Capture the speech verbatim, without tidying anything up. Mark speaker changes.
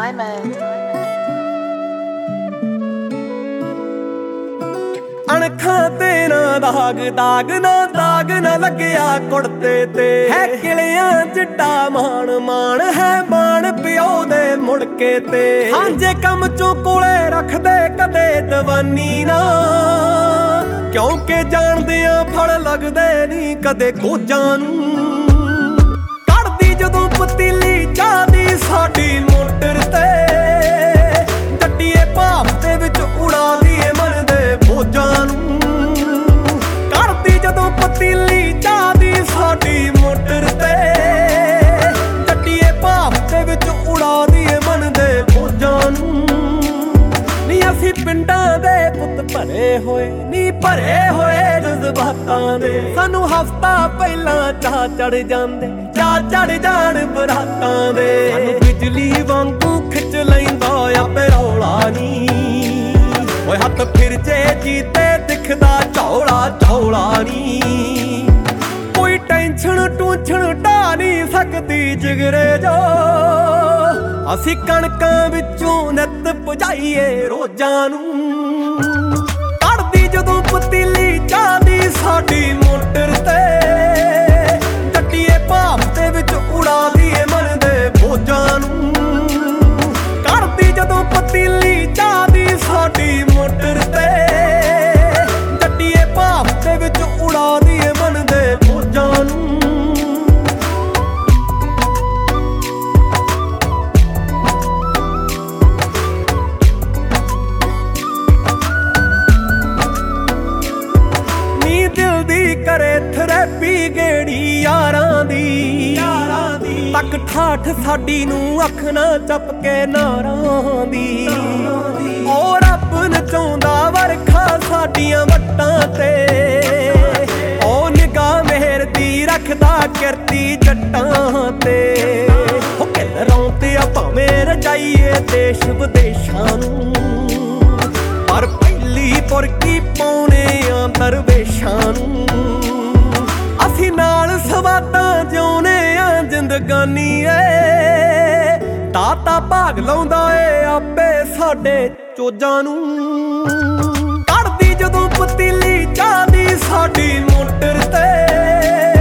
Speaker 1: Simon.
Speaker 2: ਅਣਖਾਂ ਤੇ ਨਾ ਦਾਗ ਦਾਗ ਨਾ ਦਾਗ ਨਾ ਲੱਗਿਆ ਕੁੜਤੇ ਤੇ ਹੈ ਕਿਲਿਆਂ ਜਿੱਡਾ ਮਾਣ ਮਾਣ ਹੈ ਮਾਣ ਪਿਓ ਦੇ ਮੁੜਕੇ ਤੇ ਹਾਂਜੇ ਕੰਮ ਚੋਂ ਕੋਲੇ ਰੱਖਦੇ ਕਦੇ ਦਵਾਨੀ ਨਾ ਕਿਉਂਕਿ ਜਾਣਦੇ ਆ ਫਲ ਲੱਗਦੇ ਨਹੀਂ ਕਦੇ ਕੋਜਾਂ ਨੂੰ ਕੱਢਦੀ ਜਦੋਂ ਪਤੀਲੀ ਚਾਹ ਦੀ ਸਾਡੀ ਮੋਟਰ ਤੇ ਗੱਡੀਏ ਭਾਪ ਦੇ ਵਿੱਚ ਉਡਾਦੀ ਏ ਮਨ ਦੇ ਬੋਝਾਂ ਨੂੰ ਕੱਢਦੀ ਜਦੋਂ ਪਤੀਲੀ ਚਾਹ ਦੀ ਸਾਡੀ ਮੋਟਰ ਤੇ ਗੱਡੀਏ ਭਾਪ ਦੇ ਵਿੱਚ ਉਡਾਦੀ ਏ ਮਨ ਦੇ ਬੋਝਾਂ ਨੂੰ ਨੀ ਅਸੀਂ ਪਿੰਡਾਂ ਦੇ ਪੁੱਤ ਭਰੇ ਹੋਏ ਨੀ ਭਰੇ ਹੋਏ ਜਜ਼ਬਾਤਾਂ ਦੇ ਸਾਨੂੰ ਹਫ਼ਤਾ ਪਹਿਲਾਂ ਚਾਹ ਚੜ ਜਾਂਦੇ ਚਾਹ ਚੜ ਜਾਣ ਬਰਾਤਾਂ ਦੇ ਸਾਨੂੰ ਬਿਜਲੀ ਵਾਂਗੂ ਖਿੱਚ ਲੈਂਦਾ ਆਪੇ ਰੌਲਾ ਨੀ ਓਏ ਹੱਥ ਫਿਰ ਜੇ ਜੀਤੇ ਦਿਖਦਾ ਝੌਲਾ ਝੌਲਾ ਨੀ ਕੋਈ ਟੈਨਸ਼ਨ ਟੂਛਣ ਢਾ ਨਹੀਂ ਸਕਦੀ ਜਿਗਰੇ ਜੋ ਅਸੀਂ ਕਣਕਾਂ ਵਿੱਚੋਂ ਨਿੱਤ ਭਜਾਈਏ ਰੋਜ਼ਾਂ ਨੂੰ ਕੱਢਦੀ ਜਦੋਂ ਪਤੀਲੀ ਚਾਹ ਦੀ ਸਾਡੀ ਮੋਟਰ ਤੇ ਗੱਡੀਏ ਭਾਪ ਦੇ ਵਿੱਚ ਉਡਾਦੀ ਏ ਮਨ ਦੇ ਬੋਝਾਂ ਨੂੰ ਕੱਢਦੀ ਜਦੋਂ ਪਤੀਲੀ ਚਾਹ ਦੀ ਸਾਡੀ ਮੋਟਰ ਤੇ ਗੱਡੀਏ ਭਾਪ ਦੇ ਵਿੱਚ ਉਡਾਦੀ ਏ ਮਨ ਦੇ ਬੋਝਾਂ ਨੂੰ ਦਿਲ ਦੀ ਕਰੇ ਥਰੈਪੀ ਗੇੜੀ ਯਾਰਾਂ ਦੀ ਯਾਰਾਂ ਦੀ ਤੱਕ ਠਾਠ ਸਾਡੀ ਨੂੰ ਅੱਖ ਨਾ ਚੱਪ ਕੇ ਨਾਰਾਂ ਦੀ ਓ ਰੱਬ ਨਚਾਉਂਦਾ ਵਰਖਾ ਸਾਡੀਆਂ ਵੱਟਾਂ ਤੇ ਓ ਨਿਗਾਹ ਮਿਹਰ ਦੀ ਰੱਖਦਾ ਕਿਰਤੀ ਜੱਟਾਂ ਤੇ ਓ ਕਿਲਰਾਂ ਤੇ ਆ ਭਾਵੇਂ ਰਜਾਈਏ ਦੇਸ਼ ਵਿਦੇਸ਼ਾਂ ਨੂੰ ਪਰ ਪਹਿਲੀ ਪੁਰਕੀ ਪਾਉਣੇ ਆ ਦਰਵੇਸ਼ਾਂ ਨੂੰ ਅਸੀਂ ਨਾਲ ਸਵਾਦਾਂ ਜਿਉਣੇ ਆ ਜ਼ਿੰਦਗਾਨੀ ਏ ਦਾਤਾ ਭਾਗ ਲਾਉਂਦਾ ਏ ਆਪੇ ਸਾਡੇ ਚੋਜਾਂ ਨੂੰ ਕੱਢਦੀ ਜਦੋਂ ਪਤੀਲੀ ਚਾਹ ਦੀ ਸਾਡੀ ਮੋਟਰ ਤੇ